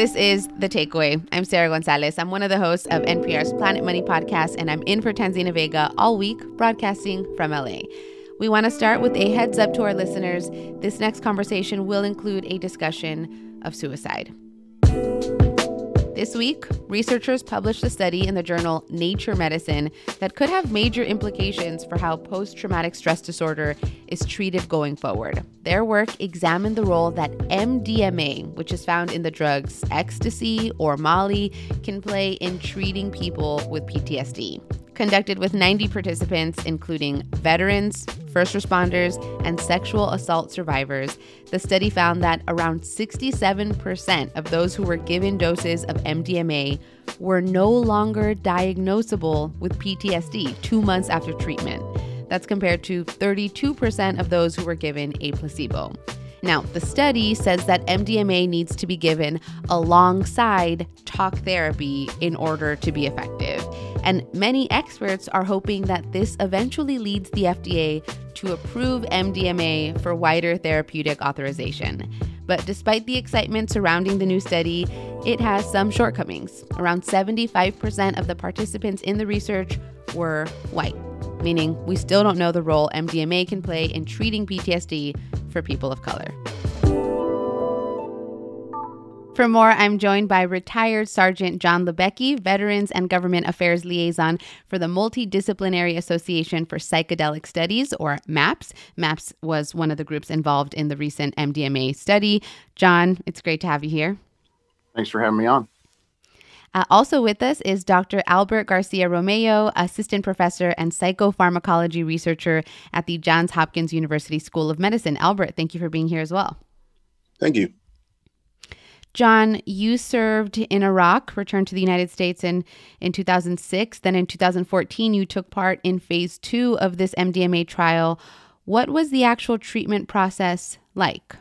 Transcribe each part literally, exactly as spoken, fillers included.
This is The Takeaway. I'm Sarah Gonzalez. I'm one of the hosts of N P R's Planet Money podcast, and I'm in for Tanzina Vega all week, broadcasting from L A. We want to start with a heads up to our listeners. This next conversation will include a discussion of suicide. This week, researchers published a study in the journal Nature Medicine that could have major implications for how post-traumatic stress disorder is treated going forward. Their work examined the role that M D M A, which is found in the drugs ecstasy or Molly, can play in treating people with P T S D. Conducted with ninety participants, including veterans, first responders, and sexual assault survivors, the study found that around sixty-seven percent of those who were given doses of M D M A were no longer diagnosable with P T S D two months after treatment. That's compared to thirty-two percent of those who were given a placebo. Now, the study says that M D M A needs to be given alongside talk therapy in order to be effective. And many experts are hoping that this eventually leads the F D A to approve M D M A for wider therapeutic authorization. But despite the excitement surrounding the new study, it has some shortcomings. Around seventy-five percent of the participants in the research were white, meaning we still don't know the role M D M A can play in treating P T S D for people of color. For more, I'm joined by retired Sergeant John Lebecki, Veterans and Government Affairs Liaison for the Multidisciplinary Association for Psychedelic Studies, or MAPS. MAPS was one of the groups involved in the recent M D M A study. John, it's great to have you here. Thanks for having me on. Uh, also with us is Doctor Albert Garcia Romeo, assistant professor and psychopharmacology researcher at the Johns Hopkins University School of Medicine. Albert, thank you for being here as well. Thank you. John, you served in Iraq, returned to the United States in, in two thousand six. Then in two thousand fourteen, you took part in phase two of this M D M A trial. What was the actual treatment process like?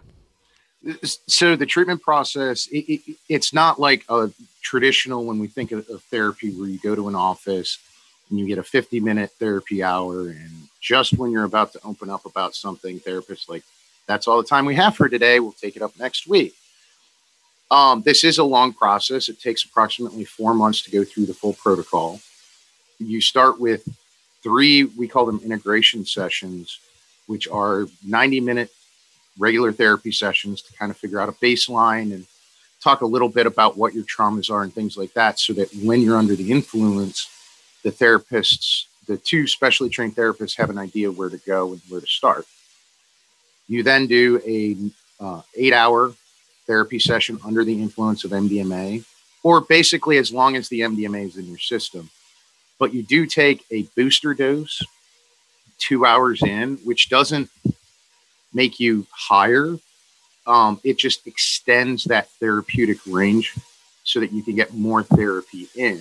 So the treatment process, it, it, it's not like a traditional, when we think of, of therapy, where you go to an office and you get a fifty minute therapy hour. And just when you're about to open up about something, therapists like, that's all the time we have for today. We'll take it up next week. Um, this is a long process. It takes approximately four months to go through the full protocol. You start with three, we call them integration sessions, which are ninety minute regular therapy sessions to kind of figure out a baseline and talk a little bit about what your traumas are and things like that, so that when you're under the influence, the therapists, the two specially trained therapists, have an idea where to go and where to start. You then do a uh, eight hour therapy session under the influence of M D M A, or basically as long as the M D M A is in your system. But you do take a booster dose two hours in, which doesn't make you higher. Um, it just extends that therapeutic range so that you can get more therapy in.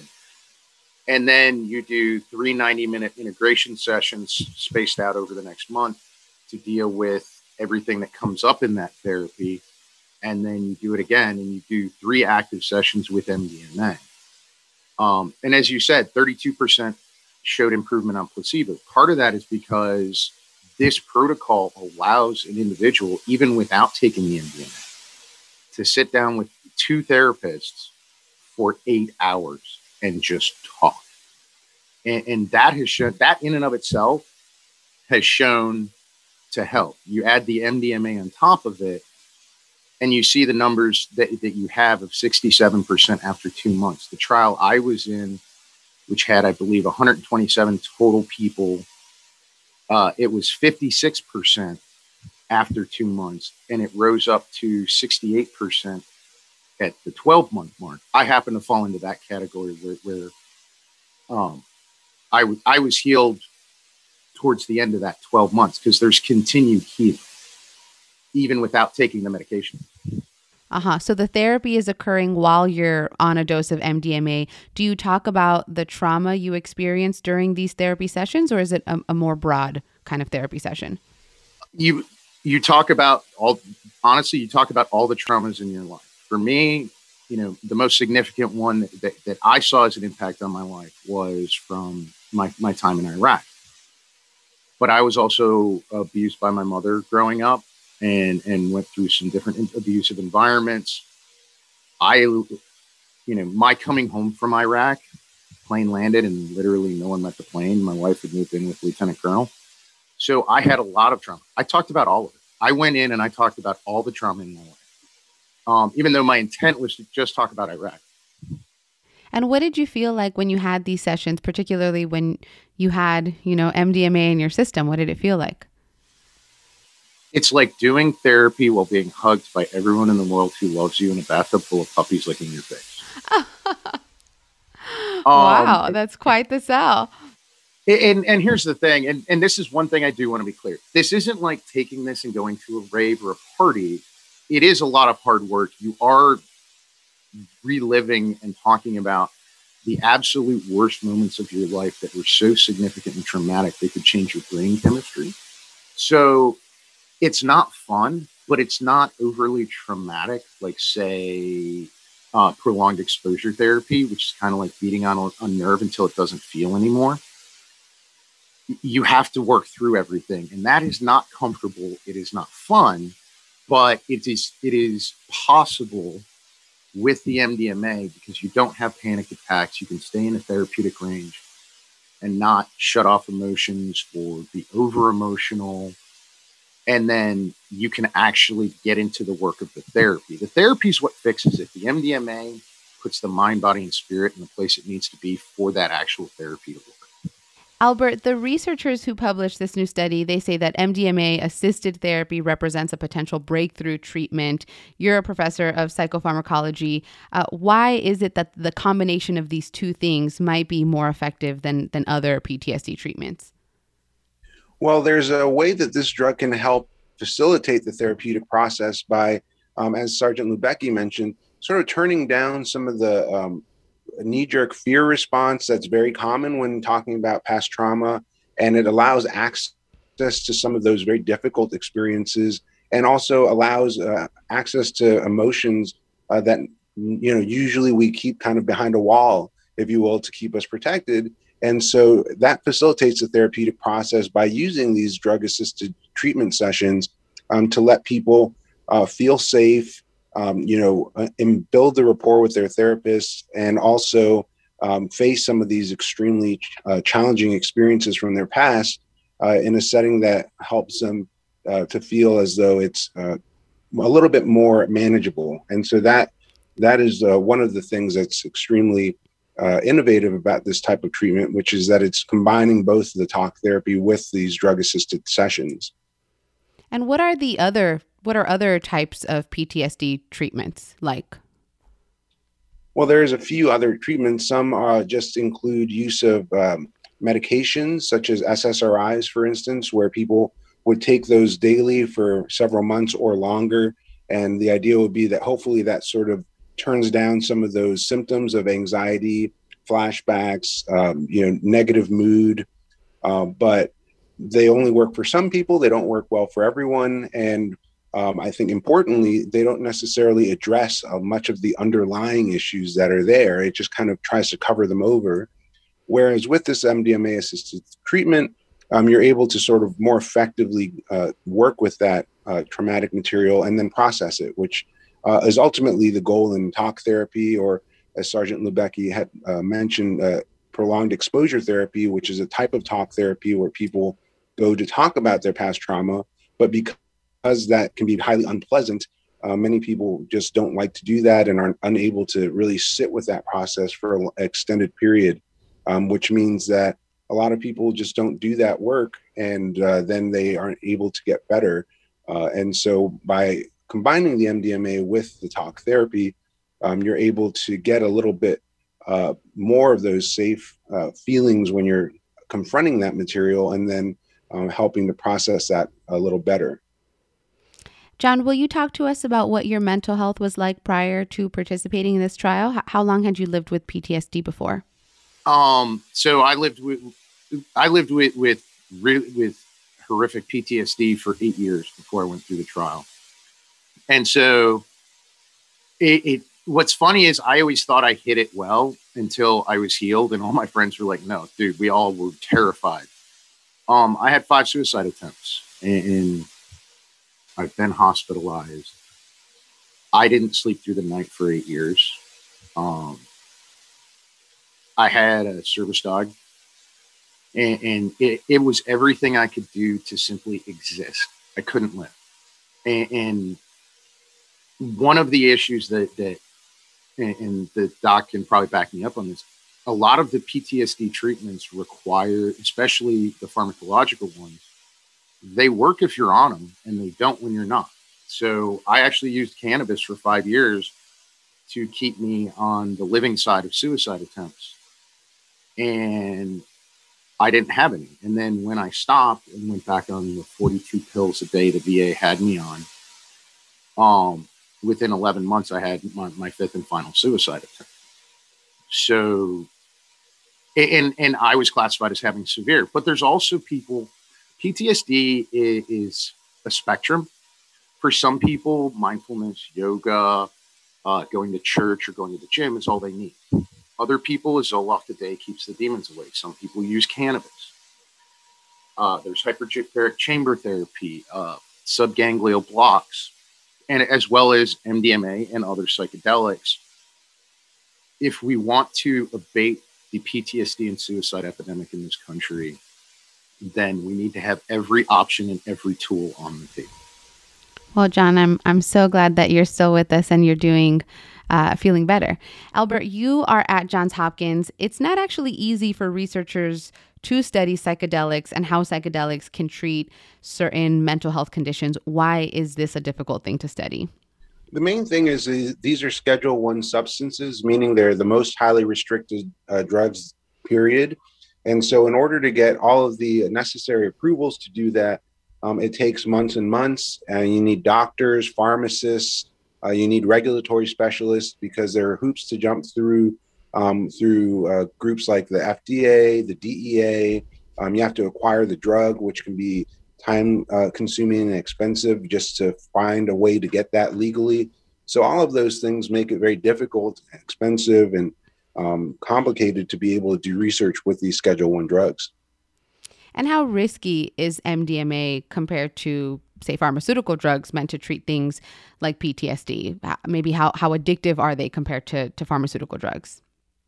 And then you do three ninety minute integration sessions spaced out over the next month to deal with everything that comes up in that therapy. And then you do it again, and you do three active sessions with M D M A. Um, and as you said, thirty-two percent showed improvement on placebo. Part of that is because this protocol allows an individual, even without taking the M D M A, to sit down with two therapists for eight hours and just talk. And, and that has shown, that in and of itself has shown to help. You add the M D M A on top of it, and you see the numbers that, that you have of sixty-seven percent after two months. The trial I was in, which had, I believe, one hundred twenty-seven total people, uh, it was fifty-six percent after two months, and it rose up to sixty-eight percent at the twelve-month mark. I happen to fall into that category where, where um, I, w- I was healed towards the end of that twelve months, because there's continued healing, even without taking the medication. Uh-huh. So the therapy is occurring while you're on a dose of M D M A. Do you talk about the trauma you experienced during these therapy sessions, or is it a, a more broad kind of therapy session? You you talk about all, honestly, you talk about all the traumas in your life. For me, you know, the most significant one that, that I saw as an impact on my life was from my, my time in Iraq. But I was also abused by my mother growing up, and, and went through some different abusive environments. I, you know, my coming home from Iraq, plane landed and literally no one met the plane. My wife had moved in with Lieutenant Colonel. So I had a lot of trauma. I talked about all of it. I went in and I talked about all the trauma in my life, um, even though my intent was to just talk about Iraq. And what did you feel like when you had these sessions, particularly when you had, you know, M D M A in your system? What did it feel like? It's like doing therapy while being hugged by everyone in the world who loves you in a bathtub full of puppies licking your face. Wow, um, that's quite the sell. And, and here's the thing, and, and this is one thing I do want to be clear. This isn't like taking this and going to a rave or a party. It is a lot of hard work. You are reliving and talking about the absolute worst moments of your life that were so significant and traumatic they could change your brain chemistry. So it's not fun, but it's not overly traumatic, like, say, uh, prolonged exposure therapy, which is kind of like beating on a, a nerve until it doesn't feel anymore. You have to work through everything, and that is not comfortable. It is not fun, but it is it is possible with the M D M A because you don't have panic attacks. You can stay in a therapeutic range and not shut off emotions or be over emotional. And then you can actually get into the work of the therapy. The therapy is what fixes it. The M D M A puts the mind, body, and spirit in the place it needs to be for that actual therapy to work. Albert, the researchers who published this new study, they say that M D M A-assisted therapy represents a potential breakthrough treatment. You're a professor of psychopharmacology. Uh, why is it that the combination of these two things might be more effective than, than other P T S D treatments? Well, there's a way that this drug can help facilitate the therapeutic process by, um, as Sergeant Lubecki mentioned, sort of turning down some of the um, knee-jerk fear response that's very common when talking about past trauma, and it allows access to some of those very difficult experiences, and also allows uh, access to emotions uh, that you know usually we keep kind of behind a wall, if you will, to keep us protected. And so that facilitates the therapeutic process by using these drug-assisted treatment sessions um, to let people uh, feel safe, Um, you know, uh, and build the rapport with their therapists, and also um, face some of these extremely uh, challenging experiences from their past uh, in a setting that helps them uh, to feel as though it's uh, a little bit more manageable. And so that that is uh, one of the things that's extremely uh, innovative about this type of treatment, which is that it's combining both the talk therapy with these drug-assisted sessions. And what are the other What are other types of P T S D treatments like? Well, there's a few other treatments. Some uh, just include use of um, medications such as S S R Is, for instance, where people would take those daily for several months or longer. And the idea would be that hopefully that sort of turns down some of those symptoms of anxiety, flashbacks, um, you know, negative mood. Uh, but they only work for some people. They don't work well for everyone. And Um, I think importantly, they don't necessarily address uh, much of the underlying issues that are there. It just kind of tries to cover them over. Whereas with this M D M A-assisted treatment, um, you're able to sort of more effectively uh, work with that uh, traumatic material and then process it, which uh, is ultimately the goal in talk therapy, or as Sergeant Lubecki had uh, mentioned, uh, prolonged exposure therapy, which is a type of talk therapy where people go to talk about their past trauma, but because Because that can be highly unpleasant, uh, many people just don't like to do that and are unable to really sit with that process for an extended period, um, which means that a lot of people just don't do that work, and uh, then they aren't able to get better. Uh, and so by combining the M D M A with the talk therapy, um, you're able to get a little bit uh, more of those safe uh, feelings when you're confronting that material, and then um, helping to process that a little better. John, will you talk to us about what your mental health was like prior to participating in this trial? How long had you lived with P T S D before? Um, so I lived with, I lived with, with, with horrific P T S D for eight years before I went through the trial. And so it, it what's funny is I always thought I hit it well until I was healed. And all my friends were like, no, dude, we all were terrified. Um, I had five suicide attempts, and, and I've been hospitalized. I didn't sleep through the night for eight years. Um, I had a service dog, and, and it, it was everything I could do to simply exist. I couldn't live. And, and one of the issues that, that and, and the doc can probably back me up on this, a lot of the P T S D treatments require, especially the pharmacological ones, they work if you're on them and they don't when you're not. So I actually used cannabis for five years to keep me on the living side of suicide attempts. And I didn't have any. And then when I stopped and went back on the forty-two pills a day the V A had me on, um, within eleven months, I had my, my fifth and final suicide attempt. So, and, and I was classified as having severe, but there's also people, P T S D is, is a spectrum. For some people, mindfulness, yoga, uh, going to church or going to the gym is all they need. Other people, a Zoloft a day keeps the demons away. Some people use cannabis. Uh, there's hyperbaric chamber therapy, uh, subganglial blocks, and as well as M D M A and other psychedelics. If we want to abate the P T S D and suicide epidemic in this country, then we need to have every option and every tool on the table. Well, John, I'm I'm so glad that you're still with us and you're doing, uh, feeling better. Albert, you are at Johns Hopkins. It's not actually easy for researchers to study psychedelics and how psychedelics can treat certain mental health conditions. Why is this a difficult thing to study? The main thing is, is these are Schedule One substances, meaning they're the most highly restricted uh, drugs, period. And so in order to get all of the necessary approvals to do that, um, it takes months and months, and you need doctors, pharmacists, uh, you need regulatory specialists, because there are hoops to jump through um, through uh, groups like the F D A, the D E A. Um, you have to acquire the drug, which can be time uh, consuming and expensive just to find a way to get that legally. So all of those things make it very difficult, expensive, and um, complicated to be able to do research with these Schedule One drugs. And how risky is M D M A compared to, say, pharmaceutical drugs meant to treat things like P T S D? Maybe how, how addictive are they compared to, to pharmaceutical drugs?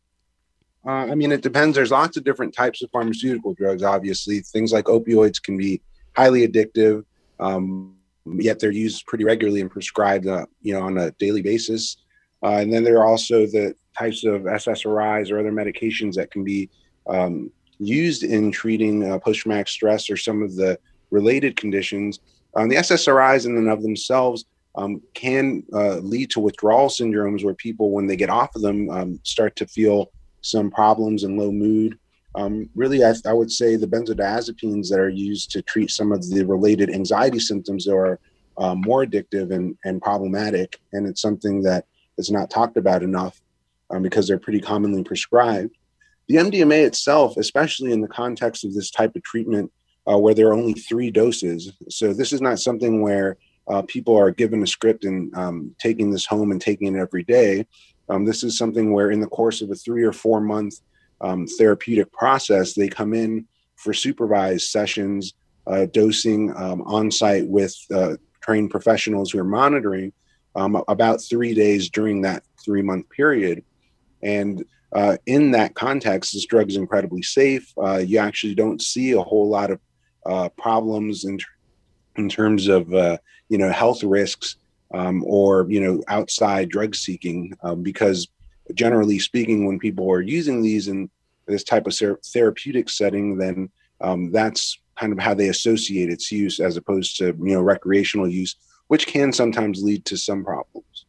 Uh, I mean, it depends. There's lots of different types of pharmaceutical drugs, obviously. Things like opioids can be highly addictive, um, yet they're used pretty regularly and prescribed, uh, you know, on a daily basis. Uh, and then there are also the types of S S R Is or other medications that can be um, used in treating uh, post-traumatic stress or some of the related conditions. Um, the S S R Is in and of themselves um, can uh, lead to withdrawal syndromes where people, when they get off of them, um, start to feel some problems and low mood. Um, really, I, I would say the benzodiazepines that are used to treat some of the related anxiety symptoms are um, more addictive and, and problematic. And it's something that is not talked about enough um, because they're pretty commonly prescribed. The M D M A itself, especially in the context of this type of treatment uh, where there are only three doses. So this is not something where uh, people are given a script and um, taking this home and taking it every day. Um, this is something where in the course of a three or four month Um, therapeutic process, they come in for supervised sessions, uh, dosing um, on site with uh, trained professionals who are monitoring um, about three days during that three month period. And uh, in that context, this drug is incredibly safe. Uh, you actually don't see a whole lot of uh, problems in, in terms of, uh, you know, health risks um, or, you know, outside drug seeking um, because generally speaking, when people are using these in this type of therapeutic setting, then um, that's kind of how they associate its use as opposed to, you know, recreational use, which can sometimes lead to some problems.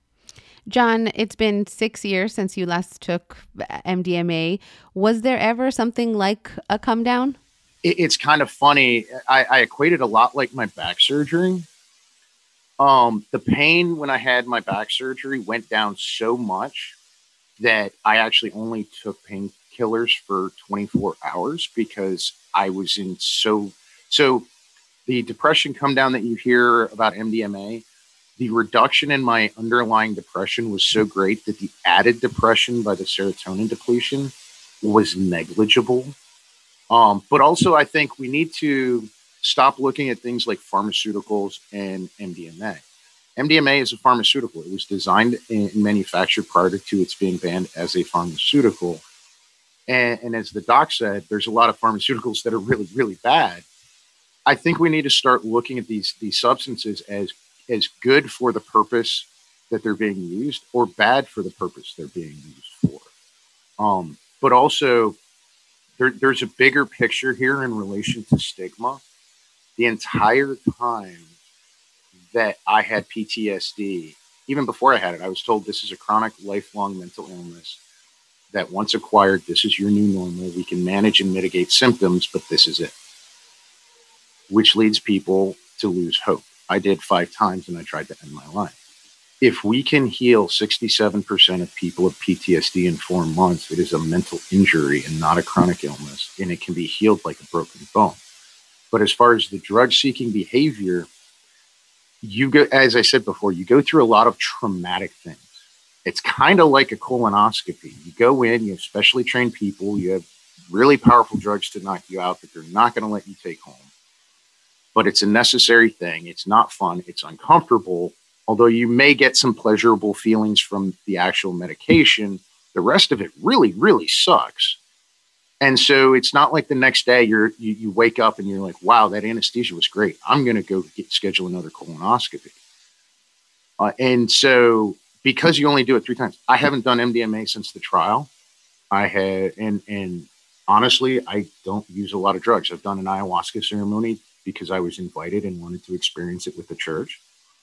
John, it's been six years since you last took M D M A. Was there ever something like a come down? It, it's kind of funny. I, I equated a lot like my back surgery. Um, the pain when I had my back surgery went down so much that I actually only took painkillers for twenty-four hours because I was in so, so the depression come down that you hear about M D M A, the reduction in my underlying depression was so great that the added depression by the serotonin depletion was negligible. Um, but also I think we need to stop looking at things like pharmaceuticals and M D M A. M D M A is a pharmaceutical. It was designed and manufactured prior to its being banned as a pharmaceutical. And, and as the doc said, there's a lot of pharmaceuticals that are really, really bad. I think we need to start looking at these, these substances as, as good for the purpose that they're being used or bad for the purpose they're being used for. Um, but also, there, there's a bigger picture here in relation to stigma. The entire time that I had P T S D, even before I had it, I was told this is a chronic, lifelong mental illness that once acquired, this is your new normal. We can manage and mitigate symptoms, but this is it, which leads people to lose hope. I did five times and I tried to end my life. If we can heal sixty-seven percent of people with P T S D in four months, it is a mental injury and not a chronic illness, and it can be healed like a broken bone. But as far as the drug-seeking behavior, you go, as I said before, you go through a lot of traumatic things. It's kind of like a colonoscopy. You go in, you have specially trained people, you have really powerful drugs to knock you out that they're not going to let you take home. But it's a necessary thing. It's not fun. It's uncomfortable. Although you may get some pleasurable feelings from the actual medication, the rest of it really, really sucks. And so it's not like the next day you're, you, you wake up and you're like, wow, that anesthesia was great. I'm going to go get, schedule another colonoscopy. Uh, and so because you only do it three times, I haven't done M D M A since the trial. I had, and, and honestly, I don't use a lot of drugs. I've done an ayahuasca ceremony because I was invited and wanted to experience it with the church.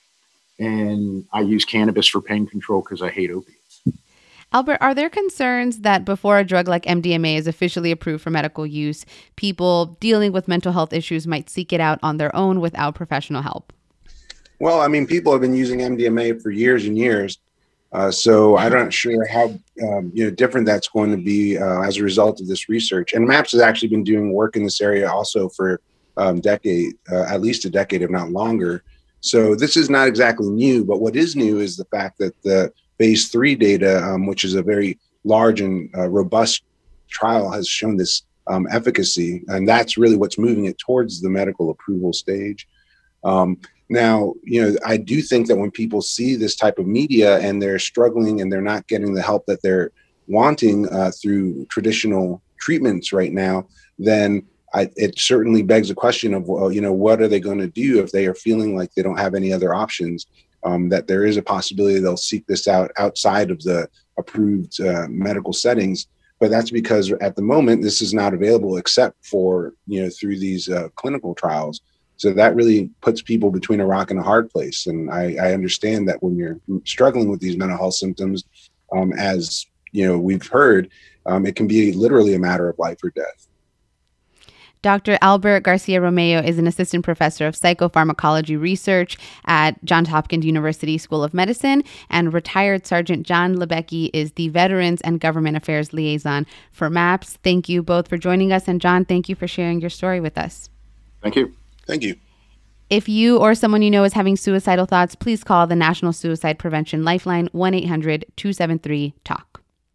And I use cannabis for pain control because I hate opiates. Albert, are there concerns that before a drug like M D M A is officially approved for medical use, people dealing with mental health issues might seek it out on their own without professional help? Well, I mean, people have been using M D M A for years and years. Uh, so I'm not sure how um, you know different that's going to be uh, as a result of this research. And MAPS has actually been doing work in this area also for um, decade, uh, at least a decade, if not longer. So this is not exactly new, but what is new is the fact that the phase three data, um, which is a very large and uh, robust trial, has shown this um, efficacy. And that's really what's moving it towards the medical approval stage. Um, now, you know, I do think that when people see this type of media and they're struggling and they're not getting the help that they're wanting uh, through traditional treatments right now, then I, it certainly begs the question of, well, you know, what are they going to do if they are feeling like they don't have any other options, um, that there is a possibility they'll seek this out outside of the approved uh, medical settings. But that's because at the moment, this is not available except for, you know, through these uh, clinical trials. So that really puts people between a rock and a hard place. And I, I understand that when you're struggling with these mental health symptoms, um, as, you know, we've heard, um, it can be literally a matter of life or death. Doctor Albert Garcia Romeo is an assistant professor of psychopharmacology research at Johns Hopkins University School of Medicine, and retired Sergeant John Lebecki is the Veterans and Government Affairs Liaison for MAPS. Thank you both for joining us. And John, thank you for sharing your story with us. Thank you. Thank you. If you or someone you know is having suicidal thoughts, please call the National Suicide Prevention Lifeline, one eight hundred two seven three talk.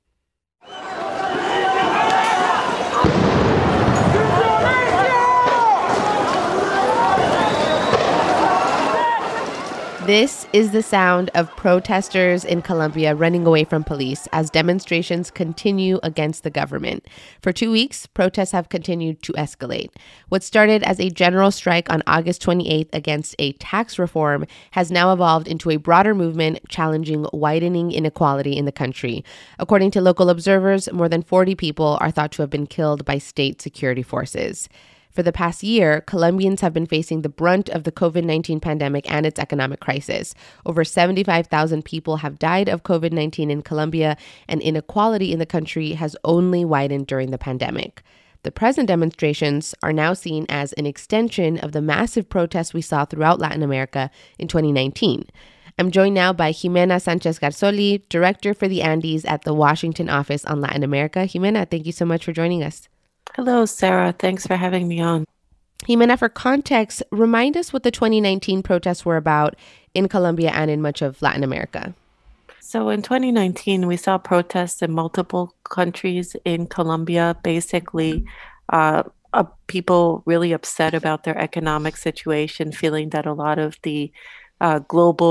This is the sound of protesters in Colombia running away from police as demonstrations continue against the government. For two weeks, protests have continued to escalate. What started as a general strike on August twenty-eighth against a tax reform has now evolved into a broader movement challenging widening inequality in the country. According to local observers, more than forty people are thought to have been killed by state security forces. For the past year, Colombians have been facing the brunt of the COVID nineteen pandemic and its economic crisis. Over seventy-five thousand people have died of COVID nineteen in Colombia, and inequality in the country has only widened during the pandemic. The present demonstrations are now seen as an extension of the massive protests we saw throughout Latin America in twenty nineteen. I'm joined now by Jimena Sanchez Garzoli, Director for the Andes at the Washington Office on Latin America. Jimena, thank you so much for joining us. Hello, Sarah. Thanks for having me on. Jimena, for context, remind us what the twenty nineteen protests were about in Colombia and in much of Latin America. So in twenty nineteen, we saw protests in multiple countries in Colombia, basically uh, uh, people really upset about their economic situation, feeling that a lot of the uh, global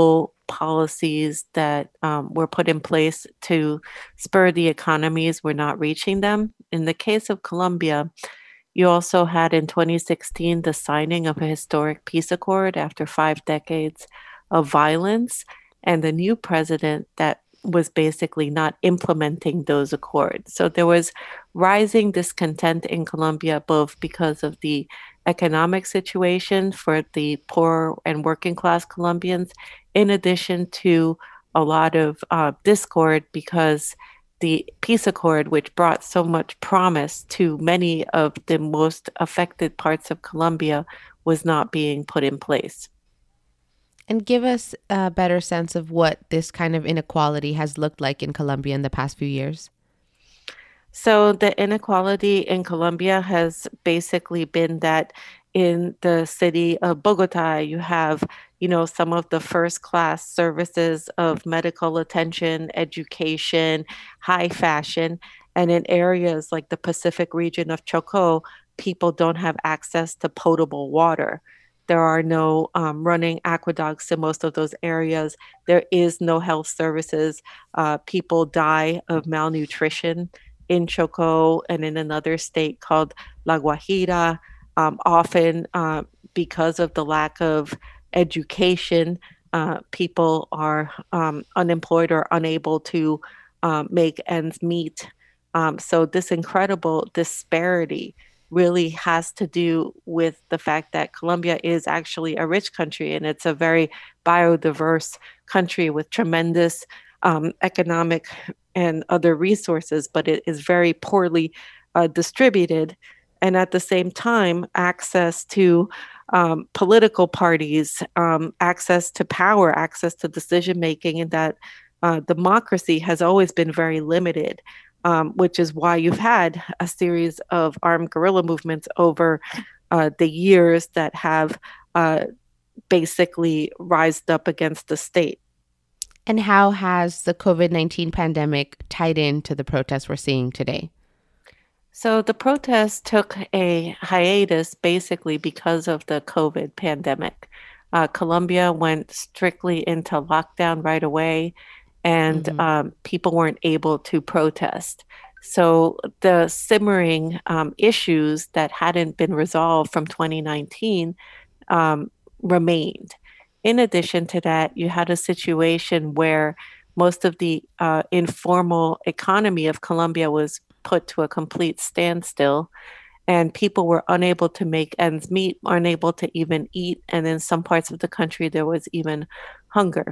policies that um, were put in place to spur the economies were not reaching them. In the case of Colombia, you also had in twenty sixteen the signing of a historic peace accord after five decades of violence, and the new president that was basically not implementing those accords. So there was rising discontent in Colombia, both because of the economic situation for the poor and working class Colombians, in addition to a lot of uh, discord because the peace accord, which brought so much promise to many of the most affected parts of Colombia, was not being put in place. And give us a better sense of what this kind of inequality has looked like in Colombia in the past few years. So the inequality in Colombia has basically been that in the city of Bogota, you have, you know, some of the first class services of medical attention, education, high fashion. And in areas like the Pacific region of Chocó, people don't have access to potable water. There are no um, running aqueducts in most of those areas. There is no health services. Uh, people die of malnutrition in Chocó and in another state called La Guajira, um, often uh, because of the lack of education. Uh, people are um, unemployed or unable to um, make ends meet. Um, so this incredible disparity really has to do with the fact that Colombia is actually a rich country, and it's a very biodiverse country with tremendous um, economic and other resources, but it is very poorly uh, distributed. And at the same time, access to um, political parties, um, access to power, access to decision making, and that uh, democracy has always been very limited. Um, which is why you've had a series of armed guerrilla movements over uh, the years that have uh, basically rised up against the state. And how has the COVID nineteen pandemic tied into the protests we're seeing today? So the protests took a hiatus basically because of the COVID pandemic. Uh, Colombia went strictly into lockdown right away, and mm-hmm. um, people weren't able to protest. So the simmering um, issues that hadn't been resolved from twenty nineteen um, remained. In addition to that, you had a situation where most of the uh, informal economy of Colombia was put to a complete standstill, and people were unable to make ends meet, unable to even eat, and in some parts of the country there was even hunger.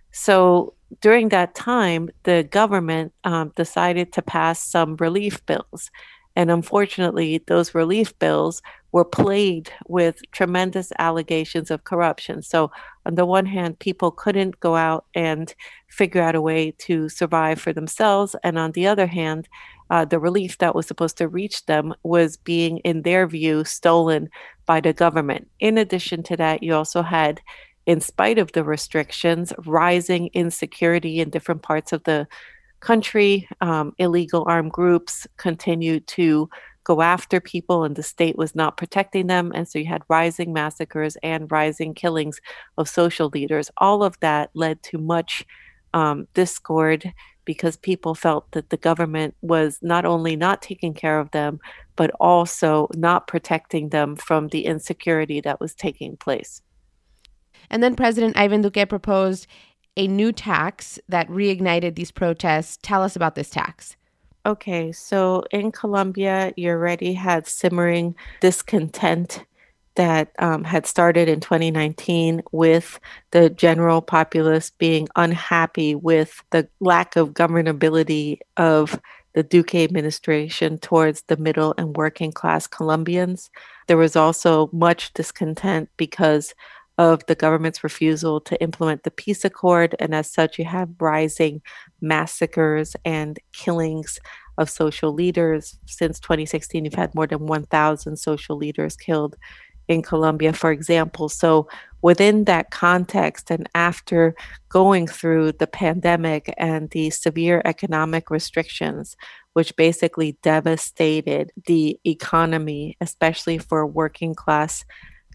So during that time, the government um, decided to pass some relief bills. And unfortunately, those relief bills were plagued with tremendous allegations of corruption. So on the one hand, people couldn't go out and figure out a way to survive for themselves. And on the other hand, uh, the relief that was supposed to reach them was being, in their view, stolen by the government. In addition to that, you also had, in spite of the restrictions, rising insecurity in different parts of the country. Um, illegal armed groups continued to go after people, and the state was not protecting them. And so you had rising massacres and rising killings of social leaders. All of that led to much um, discord because people felt that the government was not only not taking care of them, but also not protecting them from the insecurity that was taking place. And then President Ivan Duque proposed a new tax that reignited these protests. Tell us about this tax. Okay, so in Colombia, you already had simmering discontent that um, had started in twenty nineteen with the general populace being unhappy with the lack of governability of the Duque administration towards the middle and working class Colombians. There was also much discontent because of the government's refusal to implement the peace accord. And as such, you have rising massacres and killings of social leaders. Since twenty sixteen, you've had more than one thousand social leaders killed in Colombia, for example. So within that context, and after going through the pandemic and the severe economic restrictions, which basically devastated the economy, especially for working class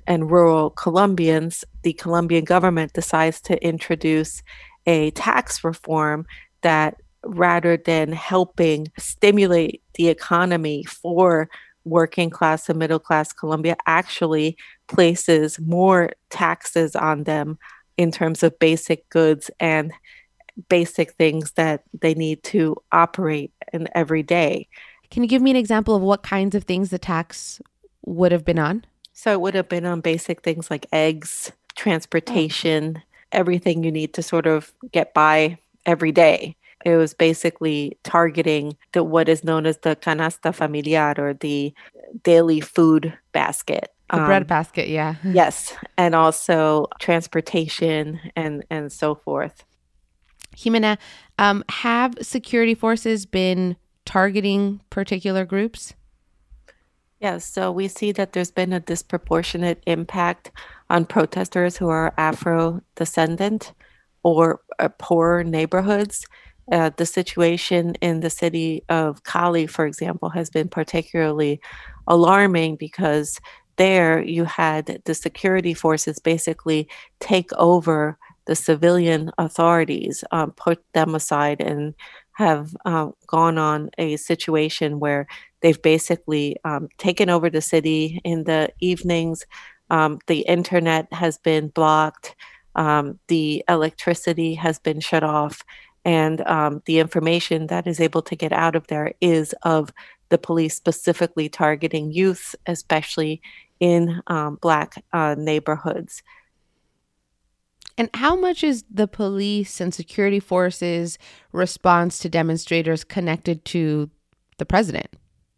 and rural Colombians, the Colombian government decides to introduce a tax reform that, rather than helping stimulate the economy for working class and middle class Colombia, actually places more taxes on them in terms of basic goods and basic things that they need to operate in every day. Can you give me an example of what kinds of things the tax would have been on? So it would have been on basic things like eggs, transportation, oh. everything you need to sort of get by every day. It was basically targeting the what is known as the canasta familiar, or the daily food basket. The um, bread basket, yeah. Yes, and also transportation and, and so forth. Ximena, um, have security forces been targeting particular groups? Yes, so we see that there's been a disproportionate impact on protesters who are Afro-descendant or uh, poorer neighborhoods. Uh, the situation in the city of Cali, for example, has been particularly alarming because there you had the security forces basically take over the civilian authorities, um, put them aside, and have uh, gone on a situation where they've basically um, taken over the city in the evenings. Um, the internet has been blocked. Um, the electricity has been shut off. And um, the information that is able to get out of there is of the police specifically targeting youth, especially in um, Black uh, neighborhoods. And how much is the police and security forces' response to demonstrators connected to the president?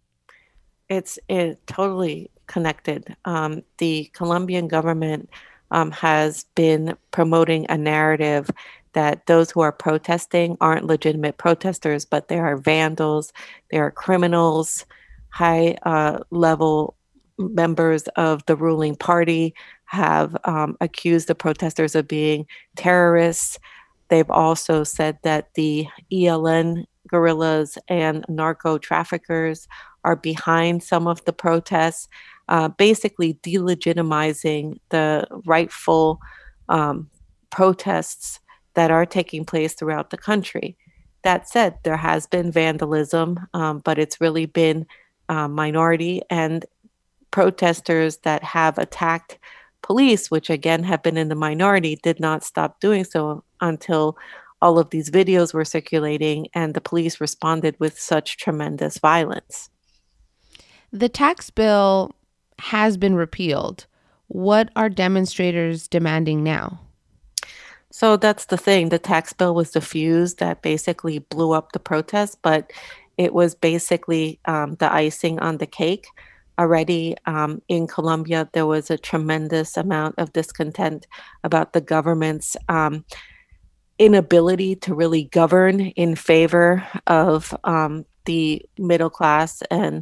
It's it, totally connected. Um, the Colombian government um, has been promoting a narrative that those who are protesting aren't legitimate protesters, but they are vandals, they are criminals, high uh, level members of the ruling party have um, accused the protesters of being terrorists. They've also said that the E L N guerrillas and narco traffickers are behind some of the protests, uh, basically delegitimizing the rightful um, protests that are taking place throughout the country. That said, there has been vandalism, um, but it's really been uh, minority, and protesters that have attacked police, which again have been in the minority, did not stop doing so until all of these videos were circulating and the police responded with such tremendous violence. The tax bill has been repealed. What are demonstrators demanding now? So that's the thing. The tax bill was diffused. That basically blew up the protest, but it was basically um, the icing on the cake. Already um, in Colombia, there was a tremendous amount of discontent about the government's um, inability to really govern in favor of um, the middle class and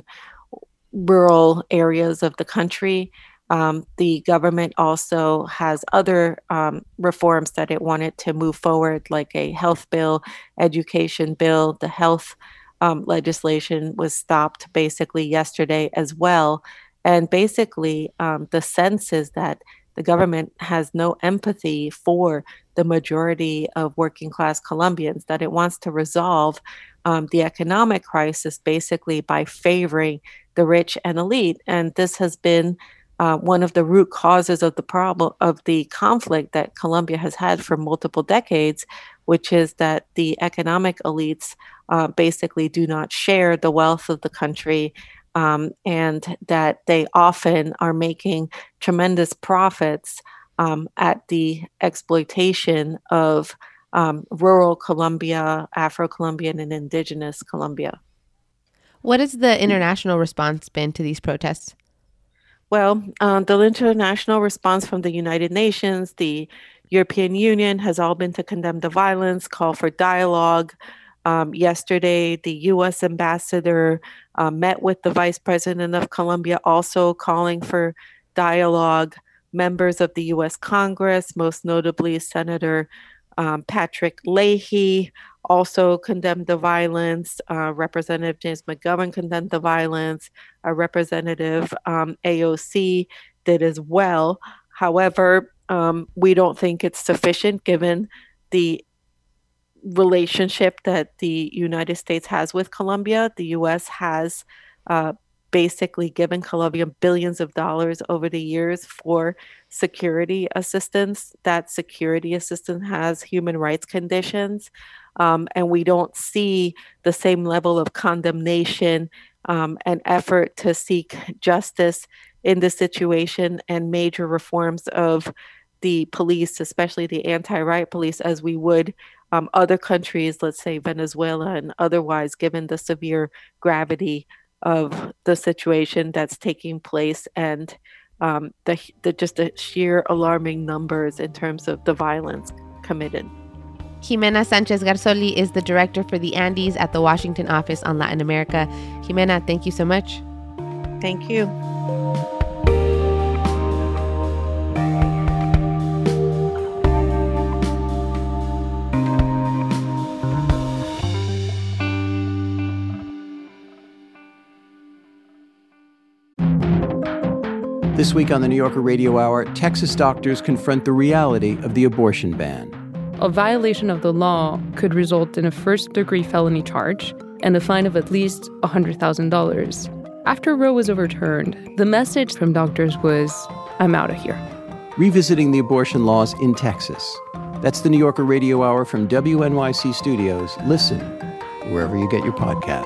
rural areas of the country. Um, the government also has other um, reforms that it wanted to move forward, like a health bill, education bill. The health um, legislation was stopped basically yesterday as well. And basically, um, the sense is that the government has no empathy for the majority of working class Colombians, that it wants to resolve um, the economic crisis basically by favoring the rich and elite. And this has been Uh, one of the root causes of the problem of the conflict that Colombia has had for multiple decades, which is that the economic elites uh, basically do not share the wealth of the country, um, and that they often are making tremendous profits um, at the exploitation of um, rural Colombia, Afro-Colombian, and indigenous Colombia. What has the international response been to these protests? Well, uh, the international response from the United Nations, the European Union, has all been to condemn the violence, call for dialogue. Um, yesterday, the U S ambassador uh, met with the vice president of Colombia, also calling for dialogue. Members of the U S Congress, most notably Senator um, Patrick Leahy, also condemned the violence. Uh, Representative James McGovern condemned the violence. A Representative um, A O C affected as well. However, um, we don't think it's sufficient given the relationship that the United States has with Colombia. The U S has uh, basically given Colombia billions of dollars over the years for security assistance. That security assistance has human rights conditions, um, and we don't see the same level of condemnation um, and effort to seek justice in this situation and major reforms of the police, especially the anti-riot police, as we would um, other countries, let's say Venezuela and otherwise, given the severe gravity of the situation that's taking place and um, the, the just the sheer alarming numbers in terms of the violence committed. Ximena Sanchez Garzoli is the director for the Andes at the Washington Office on Latin America. Ximena, thank you so much. Thank you. This week on the New Yorker Radio Hour, Texas doctors confront the reality of the abortion ban. A violation of the law could result in a first-degree felony charge and a fine of at least one hundred thousand dollars. After Roe was overturned, the message from doctors was, I'm out of here. Revisiting the abortion laws in Texas. That's the New Yorker Radio Hour from W N Y C Studios. Listen wherever you get your podcasts.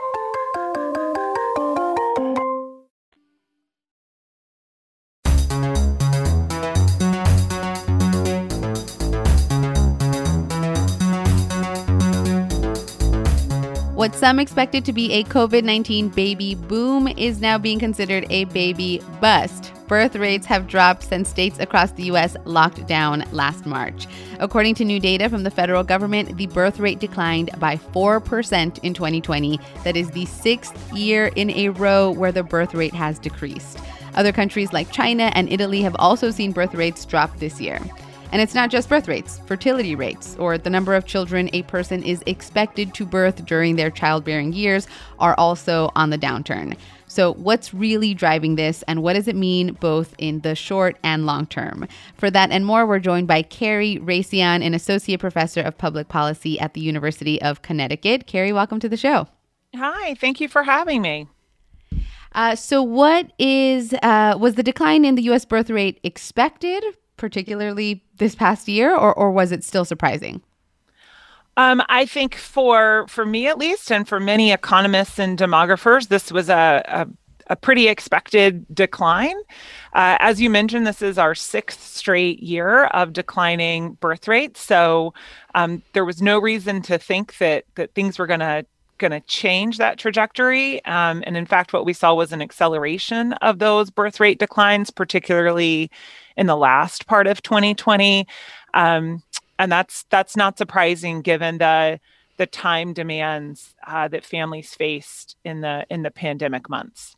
What some expected to be a COVID nineteen baby boom is now being considered a baby bust. Birth rates have dropped since states across the U S locked down last March. According to new data from the federal government, the birth rate declined by four percent in twenty twenty. That is the sixth year in a row where the birth rate has decreased. Other countries like China and Italy have also seen birth rates drop this year. And it's not just birth rates, fertility rates, or the number of children a person is expected to birth during their childbearing years are also on the downturn. So what's really driving this, and what does it mean both in the short and long term? For that and more, we're joined by Carrie Raycian, an associate professor of public policy at the University of Connecticut. Carrie, welcome to the show. Hi, thank you for having me. Uh, so what is, uh, was the decline in the U S birth rate expected, particularly this past year, or, or was it still surprising? Um, I think for for me at least, and for many economists and demographers, this was a, a, a pretty expected decline. Uh, as you mentioned, this is our sixth straight year of declining birth rates. So um, there was no reason to think that that things were going to going to change that trajectory. Um, and in fact, what we saw was an acceleration of those birth rate declines, particularly in the last part of twenty twenty. Um, and that's that's not surprising given the the time demands uh, that families faced in the in the pandemic months.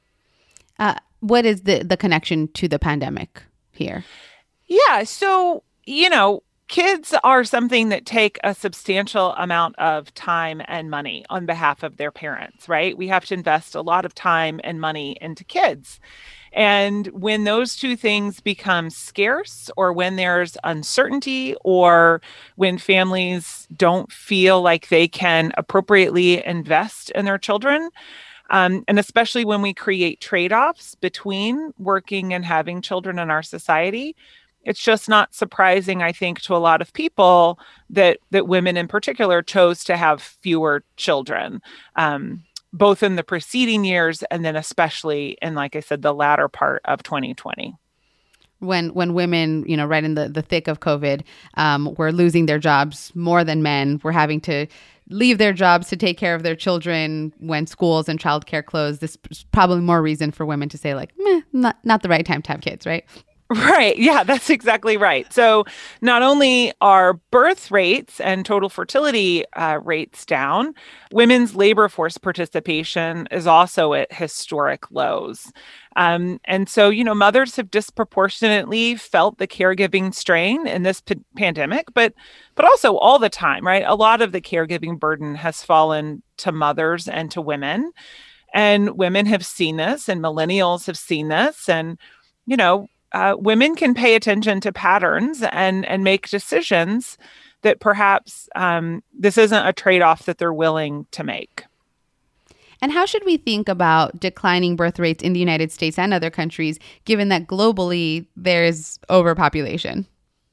Uh, what is the, the connection to the pandemic here? Yeah, so, you know, kids are something that take a substantial amount of time and money on behalf of their parents, right? We have to invest a lot of time and money into kids. And when those two things become scarce, or when there's uncertainty, or when families don't feel like they can appropriately invest in their children, um, and especially when we create trade-offs between working and having children in our society, it's just not surprising, I think, to a lot of people that that women in particular chose to have fewer children. Um, both in the preceding years and then especially in, like I said, the latter part of twenty twenty. When when women, you know, right in the, the thick of COVID, um, were losing their jobs more than men, were having to leave their jobs to take care of their children when schools and childcare closed. This is probably more reason for women to say, like, meh, not, not the right time to have kids, right? Right. Yeah, that's exactly right. So not only are birth rates and total fertility uh, rates down, women's labor force participation is also at historic lows. Um, and so, you know, mothers have disproportionately felt the caregiving strain in this p- pandemic, but but also all the time, right? A lot of the caregiving burden has fallen to mothers and to women. And women have seen this, and millennials have seen this, and you know, uh, women can pay attention to patterns and, and make decisions that perhaps um, this isn't a trade-off that they're willing to make. And how should we think about declining birth rates in the United States and other countries, given that globally there's overpopulation?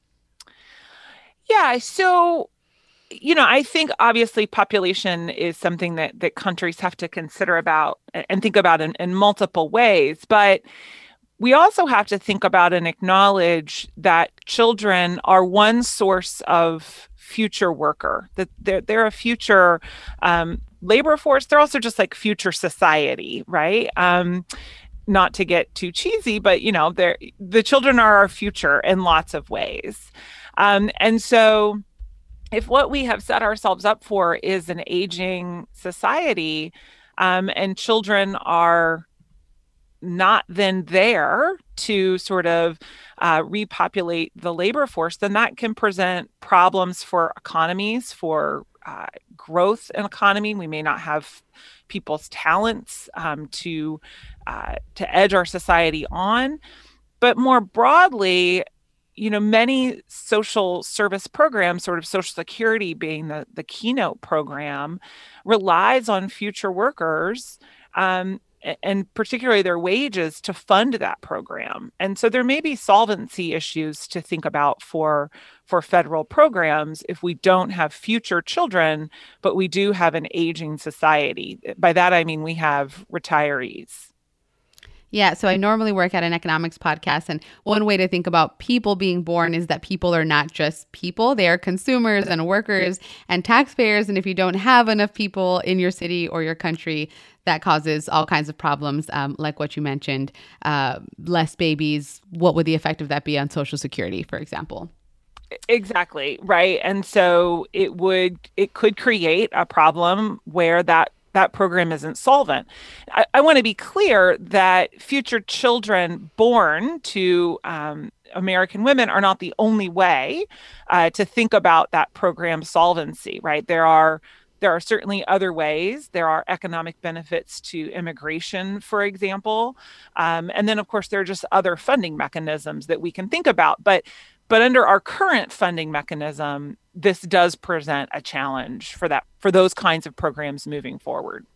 Yeah, so, you know, I think obviously population is something that, that countries have to consider about and think about in, in multiple ways. But we also have to think about and acknowledge that children are one source of future worker, that they're, they're a future um, labor force. They're also just like future society, right? Um, not to get too cheesy, but, you know, they're, the children are our future in lots of ways. Um, and so if what we have set ourselves up for is an aging society, um, and children are not then there to sort of uh, repopulate the labor force, then that can present problems for economies, for uh, growth in economy. We may not have people's talents um, to uh, to edge our society on. But more broadly, you know, many social service programs, sort of Social Security being the, the keynote program, relies on future workers um, and particularly their wages to fund that program. And so there may be solvency issues to think about for, for federal programs if we don't have future children, but we do have an aging society. By that, I mean we have retirees. Yeah, so I normally work at an economics podcast, and one way to think about people being born is that people are not just people. They are consumers and workers and taxpayers, and if you don't have enough people in your city or your country, that causes all kinds of problems, um, like what you mentioned, uh, less babies. What would the effect of that be on Social Security, for example? Exactly, right. And so it would, it could create a problem where that that program isn't solvent. I, I want to be clear that future children born to um, American women are not the only way uh, to think about that program solvency, right? There are there are certainly other ways. There are economic benefits to immigration, for example. Um, and then, of course, there are just other funding mechanisms that we can think about. But But under our current funding mechanism, this does present a challenge for that, for those kinds of programs moving forward.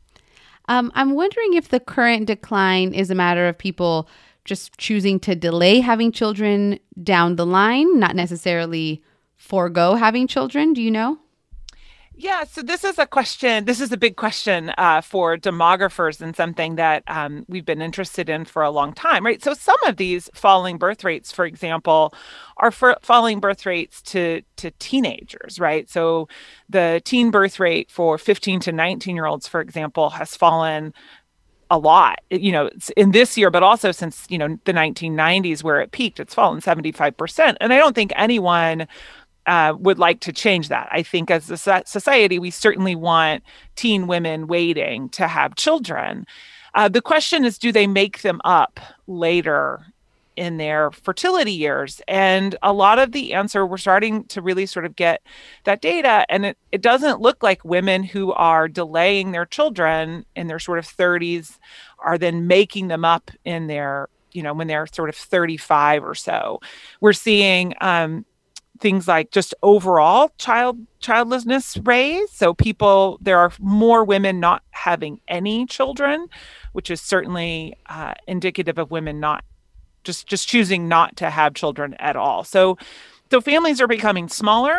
Um, I'm wondering if the current decline is a matter of people just choosing to delay having children down the line, not necessarily forego having children. Do you know? Yeah, so this is a question, this is a big question uh, for demographers and something that um, we've been interested in for a long time, right? So some of these falling birth rates, for example, are for falling birth rates to, to teenagers, right? So the teen birth rate for fifteen to nineteen year olds, for example, has fallen a lot, you know, in this year, but also since, you know, the nineteen nineties where it peaked, it's fallen seventy-five percent. And I don't think anyone Uh, would like to change that. I think as a society, we certainly want teen women waiting to have children. Uh, the question is, do they make them up later in their fertility years? And a lot of the answer, we're starting to really sort of get that data. And it, it doesn't look like women who are delaying their children in their sort of thirties are then making them up in their, you know, when they're sort of thirty-five or so. We're seeing, um, things like just overall child childlessness raise. So people, there are more women not having any children, which is certainly uh, indicative of women not just, just choosing not to have children at all. So, so families are becoming smaller,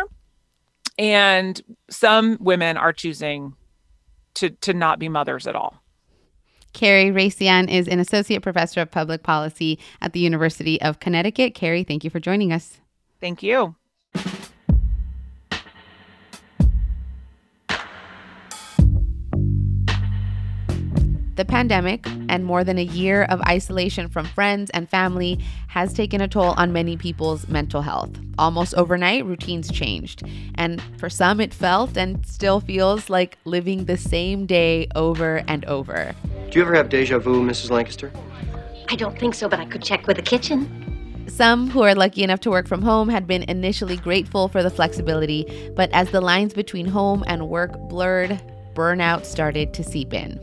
and some women are choosing to, to not be mothers at all. Carrie Rayssian is an associate professor of public policy at the University of Connecticut. Carrie, thank you for joining us. Thank you. The pandemic and more than a year of isolation from friends and family has taken a toll on many people's mental health. Almost overnight, routines changed. And for some, it felt and still feels like living the same day over and over. Do you ever have deja vu, Missus Lancaster? I don't think so, but I could check with the kitchen. Some who are lucky enough to work from home had been initially grateful for the flexibility, but as the lines between home and work blurred, burnout started to seep in.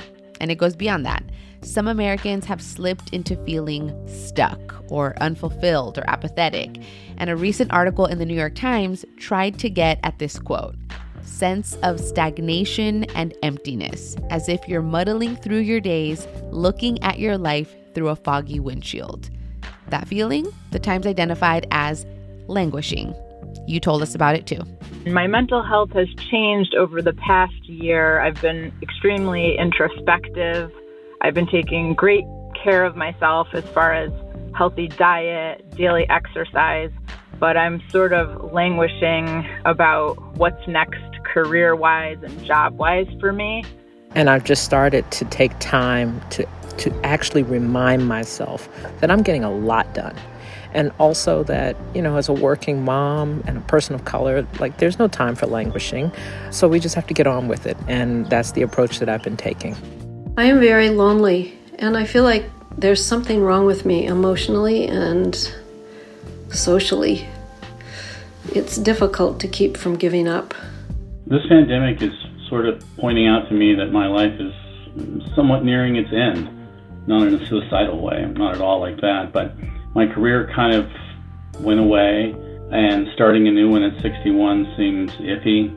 and it goes beyond that. Some Americans have slipped into feeling stuck or unfulfilled or apathetic. And a recent article in the New York Times tried to get at this quote: sense of stagnation and emptiness, as if you're muddling through your days, looking at your life through a foggy windshield. That feeling, the Times identified as languishing. You told us about it too. My mental health has changed over the past year. I've been extremely introspective. I've been taking great care of myself as far as healthy diet, daily exercise, but I'm sort of languishing about what's next career-wise and job-wise for me. And I've just started to take time to, to actually remind myself that I'm getting a lot done. And also that, you know, as a working mom and a person of color, like there's no time for languishing. So we just have to get on with it. And that's the approach that I've been taking. I am very lonely, and I feel like there's something wrong with me emotionally and socially. It's difficult to keep from giving up. This pandemic is sort of pointing out to me that my life is somewhat nearing its end. Not in a suicidal way, not at all like that, but my career kind of went away, and starting a new one at sixty-one seems iffy.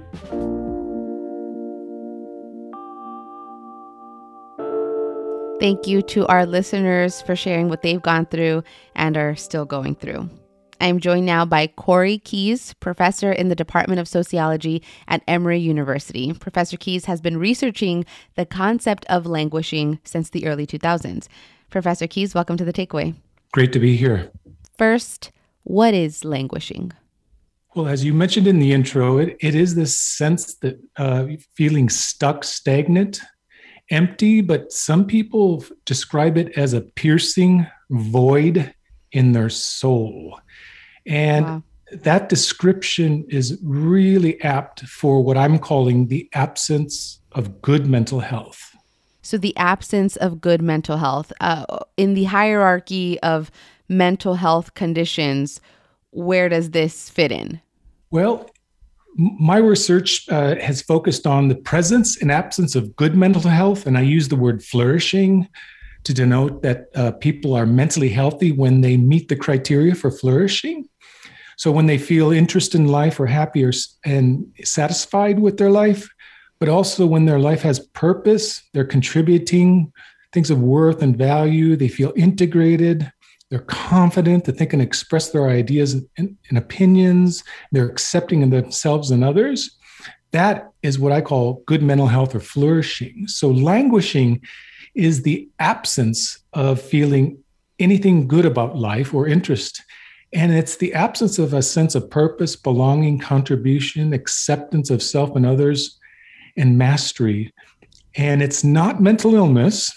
Thank you to our listeners for sharing what they've gone through and are still going through. I am joined now by Corey Keyes, professor in the Department of Sociology at Emory University. Professor Keyes has been researching the concept of languishing since the early two thousands. Professor Keyes, welcome to The Takeaway. Great to be here. First, what is languishing? Well, as you mentioned in the intro, it, it is this sense that uh, feeling stuck, stagnant, empty, but some people describe it as a piercing void in their soul. And wow. That description is really apt for what I'm calling the absence of good mental health. So the absence of good mental health. Uh, in the hierarchy of mental health conditions, where does this fit in? Well, my research uh, has focused on the presence and absence of good mental health, and I use the word flourishing to denote that uh, people are mentally healthy when they meet the criteria for flourishing. So when they feel interest in life or happy or, and satisfied with their life, but also when their life has purpose, they're contributing things of worth and value, they feel integrated, they're confident that they can express their ideas and, and opinions, they're accepting of themselves and others. That is what I call good mental health or flourishing. So languishing is the absence of feeling anything good about life or interest. And it's the absence of a sense of purpose, belonging, contribution, acceptance of self and others, and mastery. And it's not mental illness.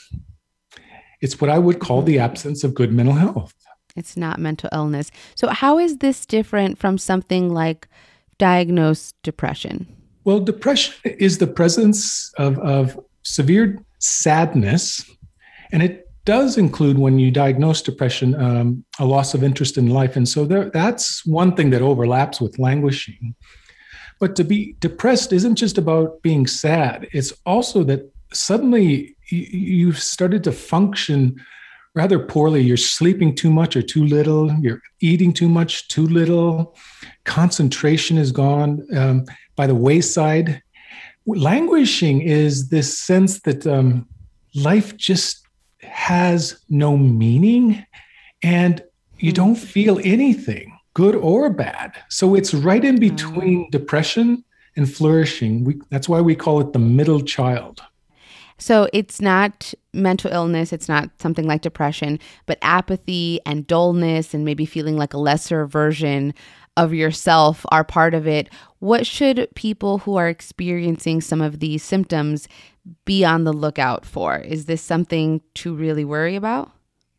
It's what I would call the absence of good mental health. It's not mental illness. So how is this different from something like diagnosed depression? Well, depression is the presence of, of severe sadness, and it does include, when you diagnose depression, um, a loss of interest in life. And so there, that's one thing that overlaps with languishing. But to be depressed isn't just about being sad. It's also that suddenly you've started to function rather poorly. You're sleeping too much or too little. You're eating too much, too little. Concentration is gone um, by the wayside. Languishing is this sense that um, life just has no meaning and you don't feel anything, good or bad. So it's right in between depression and flourishing. We, that's why we call it the middle child. So it's not mental illness, it's not something like depression, but apathy and dullness and maybe feeling like a lesser version of yourself are part of it. What should people who are experiencing some of these symptoms be on the lookout for? Is this something to really worry about?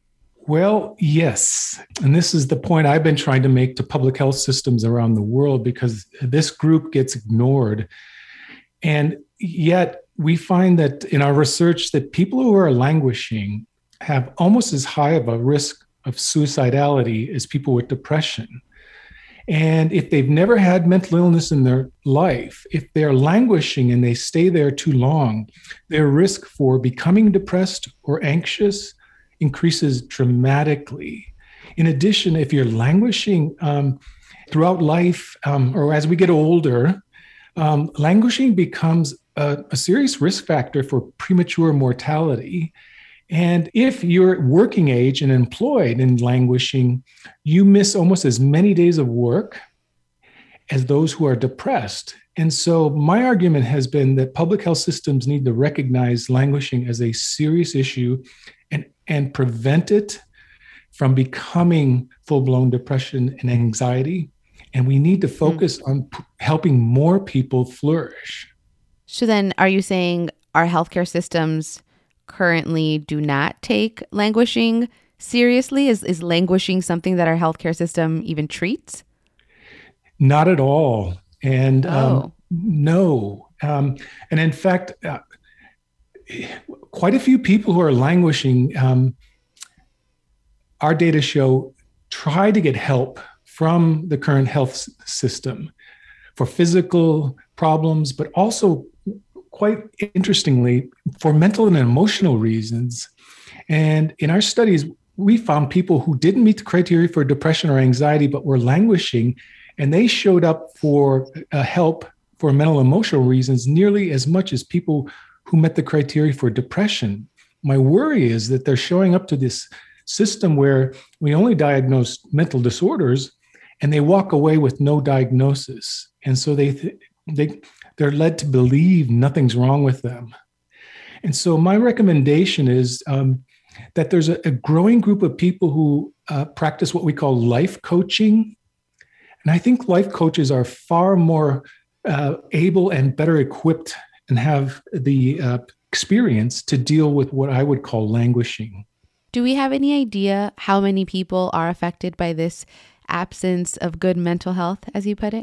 Well, yes. And this is the point I've been trying to make to public health systems around the world, because this group gets ignored. And yet we find that in our research that people who are languishing have almost as high of a risk of suicidality as people with depression. And if they've never had mental illness in their life, if they're languishing and they stay there too long, their risk for becoming depressed or anxious increases dramatically. In addition, if you're languishing um, throughout life um, or as we get older, um, languishing becomes a, a serious risk factor for premature mortality. And if you're working age and employed and languishing, you miss almost as many days of work as those who are depressed. And so my argument has been that public health systems need to recognize languishing as a serious issue and, and prevent it from becoming full-blown depression and anxiety. And we need to focus mm. on p- helping more people flourish. So then are you saying our healthcare systems currently do not take languishing seriously? Is is languishing something that our healthcare system even treats? Not at all. And oh. um, no. Um, and in fact, uh, quite a few people who are languishing, um, our data show, try to get help from the current health s- system for physical problems, but also quite interestingly, for mental and emotional reasons. And in our studies, we found people who didn't meet the criteria for depression or anxiety, but were languishing, and they showed up for uh, help for mental and emotional reasons nearly as much as people who met the criteria for depression. My worry is that they're showing up to this system where we only diagnose mental disorders, and they walk away with no diagnosis. And so they th- they they're led to believe nothing's wrong with them. And so my recommendation is um, that there's a, a growing group of people who uh, practice what we call life coaching. And I think life coaches are far more uh, able and better equipped and have the uh, experience to deal with what I would call languishing. Do we have any idea how many people are affected by this absence of good mental health, as you put it?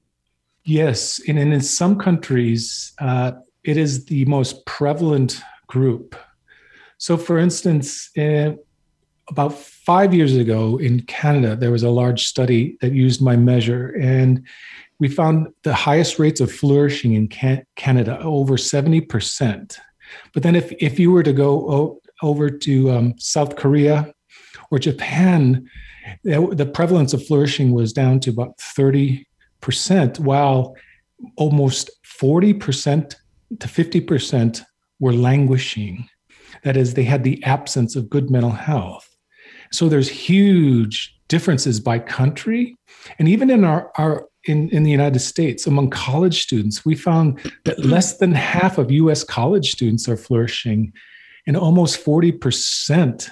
Yes, and in some countries, uh, it is the most prevalent group. So for instance, uh, about five years ago in Canada, there was a large study that used my measure, and we found the highest rates of flourishing in can- Canada, over seventy percent. But then if, if you were to go o- over to um, South Korea or Japan, the, the prevalence of flourishing was down to about thirty percent, while almost forty percent to fifty percent were languishing. That is, they had the absence of good mental health. So there's huge differences by country. And even in our, our in, in the United States, among college students, we found that less than half of U S college students are flourishing, and almost forty percent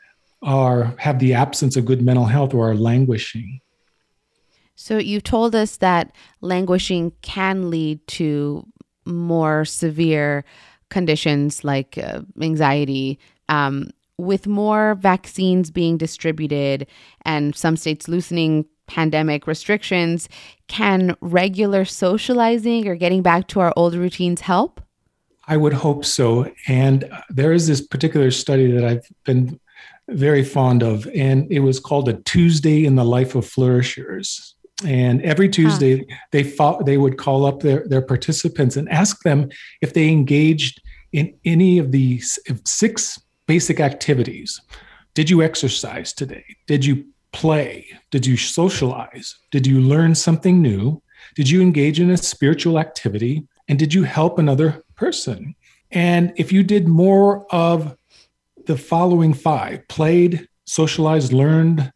are have the absence of good mental health or are languishing. So you told us that languishing can lead to more severe conditions like uh, anxiety. Um, with more vaccines being distributed and some states loosening pandemic restrictions, can regular socializing or getting back to our old routines help? I would hope so. And there is this particular study that I've been very fond of, and it was called A Tuesday in the Life of Flourishers. And every Tuesday, huh. they fought, they would call up their, their participants and ask them if they engaged in any of the six basic activities. Did you exercise today? Did you play? Did you socialize? Did you learn something new? Did you engage in a spiritual activity? And did you help another person? And if you did more of the following five, played, socialized, learned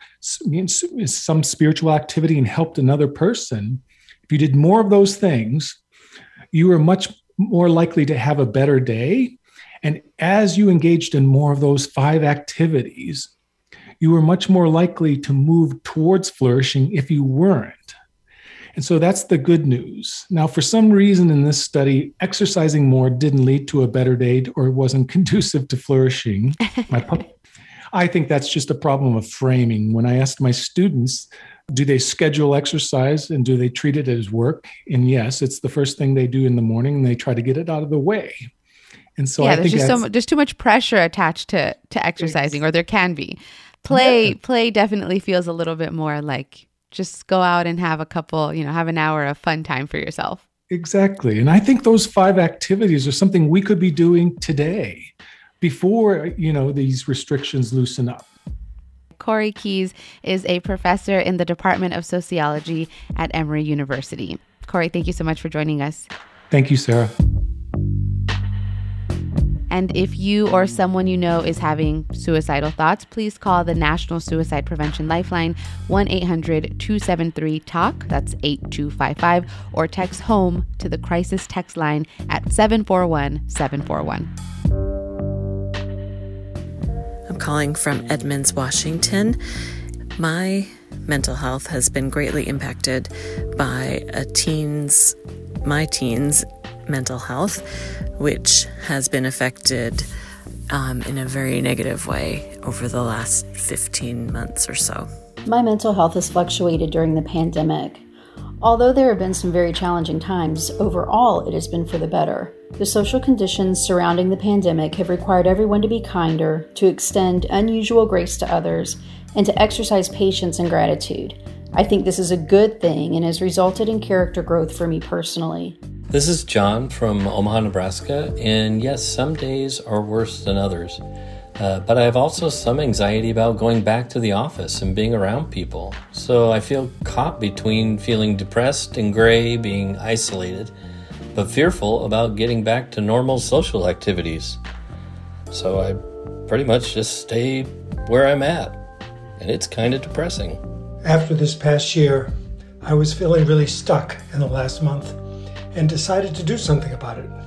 some spiritual activity, and helped another person, if you did more of those things, you were much more likely to have a better day. And as you engaged in more of those five activities, you were much more likely to move towards flourishing if you weren't. And so that's the good news. Now, for some reason in this study, exercising more didn't lead to a better day or it wasn't conducive to flourishing. My I think that's just a problem of framing. When I asked my students, do they schedule exercise and do they treat it as work? And yes, it's the first thing they do in the morning, and they try to get it out of the way. And so yeah, I there's think just so much, there's too much pressure attached to to exercising, or there can be. Play yeah. play definitely feels a little bit more like just go out and have a couple, you know, have an hour of fun time for yourself. Exactly. And I think those five activities are something we could be doing today before, you know, these restrictions loosen up. Corey Keyes is a professor in the Department of Sociology at Emory University. Corey, thank you so much for joining us. Thank you, Sarah. And if you or someone you know is having suicidal thoughts, please call the National Suicide Prevention Lifeline, one eight hundred two seven three talk, that's eight two five five, or text HOME to the crisis text line at seven four one seven four one. I'm calling from Edmonds, Washington. My mental health has been greatly impacted by a teen's, my teen's mental health, which has been affected um, in a very negative way over the last fifteen months or so. My mental health has fluctuated during the pandemic. Although there have been some very challenging times, overall it has been for the better. The social conditions surrounding the pandemic have required everyone to be kinder, to extend unusual grace to others, and to exercise patience and gratitude. I think this is a good thing and has resulted in character growth for me personally. This is John from Omaha, Nebraska, and yes, some days are worse than others. Uh, but I have also some anxiety about going back to the office and being around people. So I feel caught between feeling depressed and gray, being isolated, but fearful about getting back to normal social activities. So I pretty much just stay where I'm at, and it's kind of depressing. After this past year, I was feeling really stuck in the last month and decided to do something about it.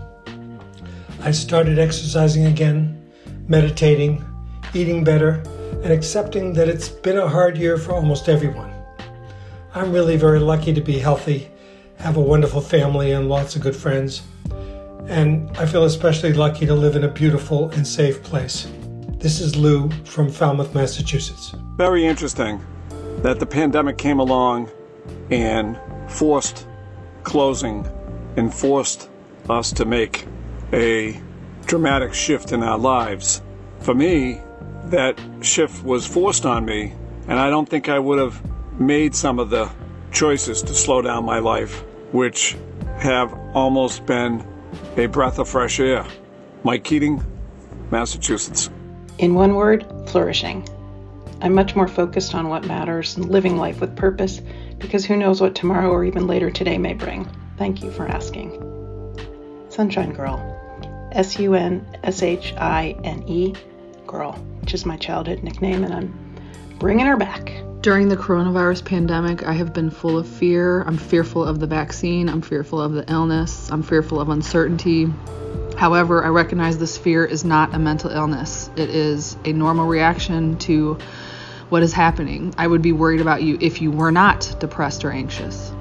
I started exercising again, meditating, eating better, and accepting that it's been a hard year for almost everyone. I'm really very lucky to be healthy, have a wonderful family and lots of good friends, and I feel especially lucky to live in a beautiful and safe place. This is Lou from Falmouth, Massachusetts. Very interesting that the pandemic came along and forced closing and forced us to make a dramatic shift in our lives. For me, that shift was forced on me, and I don't think I would have made some of the choices to slow down my life, which have almost been a breath of fresh air. Mike Keating, Massachusetts. In one word, flourishing. I'm much more focused on what matters and living life with purpose, because who knows what tomorrow or even later today may bring. Thank you for asking. Sunshine Girl. S U N S H I N E, Girl, which is my childhood nickname, and I'm bringing her back. During the coronavirus pandemic, I have been full of fear. I'm fearful of the vaccine. I'm fearful of the illness. I'm fearful of uncertainty. However, I recognize this fear is not a mental illness. It is a normal reaction to what is happening. I would be worried about you if you were not depressed or anxious.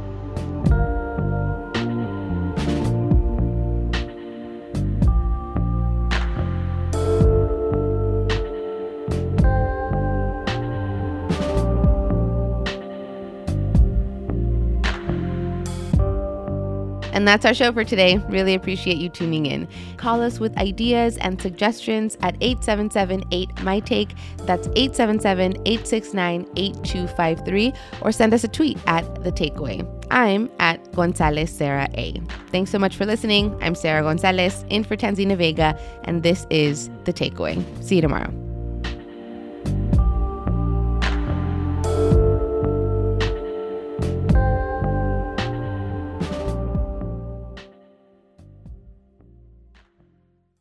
And that's our show for today. Really appreciate you tuning in. Call us with ideas and suggestions at eight seven seven eight M Y T A K E. That's eight seven seven eight six nine eight two five three. Or send us a tweet at The Takeaway. I'm at Gonzalez Sarah A. Thanks so much for listening. I'm Sarah Gonzalez, in for Tanzina Vega, and this is The Takeaway. See you tomorrow.